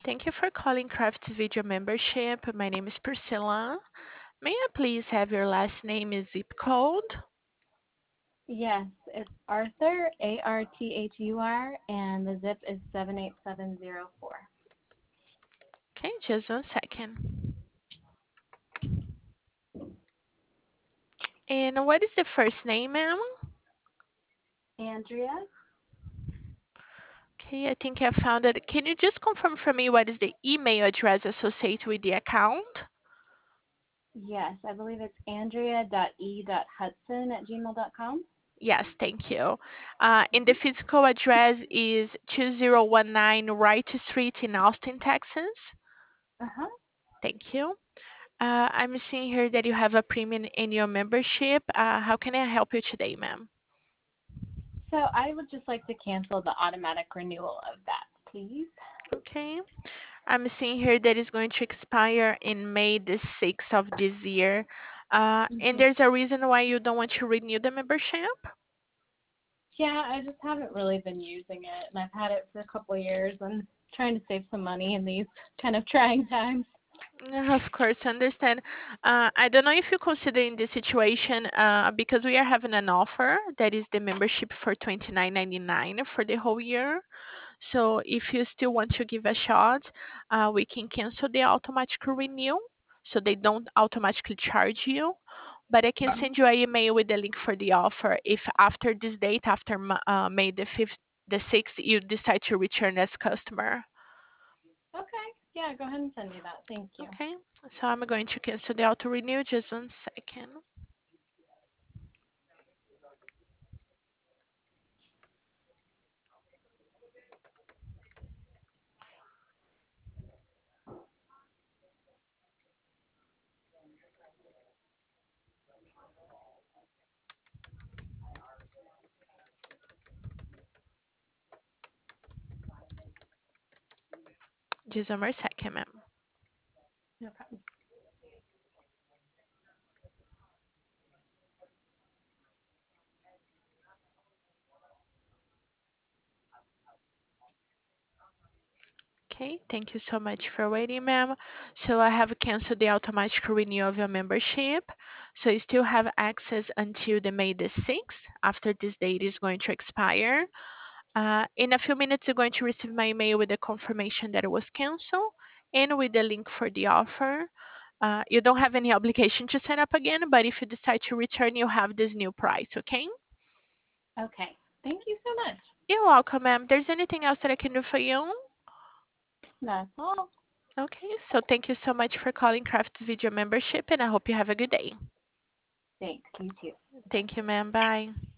Thank you for calling Craft Video Membership. My name is Priscilla. May I please have your last name and zip code? Yes, it's Arthur, Arthur, and the zip is 78704. Okay, just one second. And what is the first name, ma'am? Andrea? Okay, I think I found it. Can you just confirm for me what is the email address associated with the account? Yes, I believe it's andrea.e.hudson@gmail.com. Yes, thank you. And the physical address is 2019 Wright Street in Austin, Texas. Uh-huh. Thank you. I'm seeing here that you have a premium annual membership. How can I help you today, ma'am? So I would just like to cancel the automatic renewal of that, please. Okay. I'm seeing here that is going to expire in May the 6th of this year. And hmm there's a reason why you don't want to renew the membership? Yeah, I just haven't really been using it, and I've had it for a couple of years and trying to save some money in these kind of trying times. Yeah, of course, I understand. I don't know if you consider in this situation, because we are having an offer that is the membership for 29.99 for the whole year. So if you still want to give a shot, we can cancel the automatic renew, so they don't automatically charge you. But I can hmm send you an email with the link for the offer. If after this date, after May the 5th, the 6th, you decide to return as customer. Okay. Yeah, go ahead and send me that. Thank you. Okay, so I'm going to cancel the auto renew. Just one second. Just one more second, ma'am. No problem. Okay, thank you so much for waiting, ma'am. So I have canceled the automatic renewal of your membership. So you still have access until the May the 6th. After this date is going to expire. In a few minutes, you're going to receive my email with the confirmation that it was canceled and with the link for the offer. You don't have any obligation to sign up again, but if you decide to return, you have this new price, okay? Okay. Thank you so much. You're welcome, ma'am. There's anything else that I can do for you? That's all. Okay, so thank you so much for calling Craft Video Membership, and I hope you have a good day. Thanks. You too. Bye. Thank you, ma'am. Bye.